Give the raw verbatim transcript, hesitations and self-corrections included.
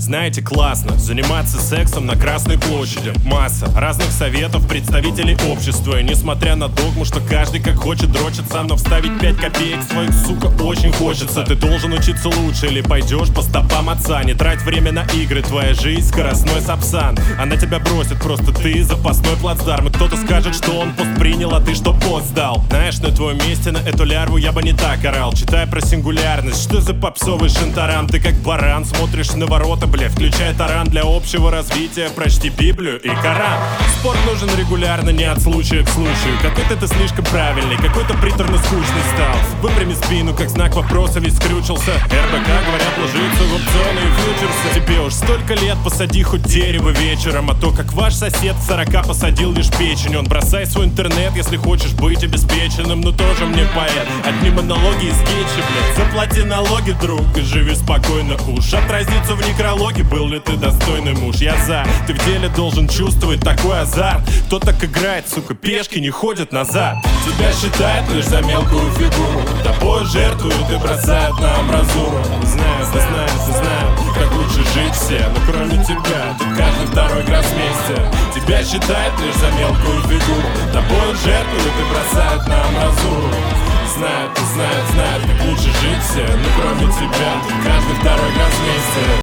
Знаете, классно заниматься сексом на Красной площади. Масса разных советов представителей общества. И несмотря на догму, что каждый как хочет дрочит сам, но вставить пять копеек своих, сука, очень хочется. Ты должен учиться лучше или пойдешь по стопам отца. Не трать время на игры, твоя жизнь скоростной сапсан. Она тебя бросит, просто ты запасной плацдарм. И кто-то скажет, что он пост принял, а ты что пост сдал. Знаешь, на твоем месте на эту лярву я бы не так орал. Читай про сингулярность, что за попсовый шантарам. Ты как баран смотришь на ворота, бля, включай таран. Для общего развития прочти Библию и Коран. Спорт нужен регулярно, не от случая к случаю. Какой-то ты слишком правильный, какой-то приторно скучный стал. Выпрями спину, как знак вопроса, ведь скрючился. РБК, говорят, ложится в опционы и фьючерсы. Тебе уж столько лет, посади хоть дерево вечером. А то, как ваш сосед в сорока посадил лишь печень. Он бросай свой интернет, если хочешь быть обеспеченным. Ну тоже мне поэт, одни монологи и скетчи, блядь. Заплати налоги, друг, и живи спокойно уж. Отразится в некрологе, был ли ты достойный муж. Я за, ты в деле должен чувствовать такой азарт. Кто так играет, сука, пешки не ходят назад. Тебя считают лишь за мелкую фигуру. Тобой жертвуют и бросают на амбразуру. Знаю, да знаю, да знаю, как лучше жить все. Но кроме тебя, тут каждый второй гроссмейстер. Тебя считают лишь за мелкую фигуру. Тобой жертвуют и бросают на амбразуру. Знают, знают, знают, как лучше жить все. Но кроме тебя, тут каждый второй гроссмейстер.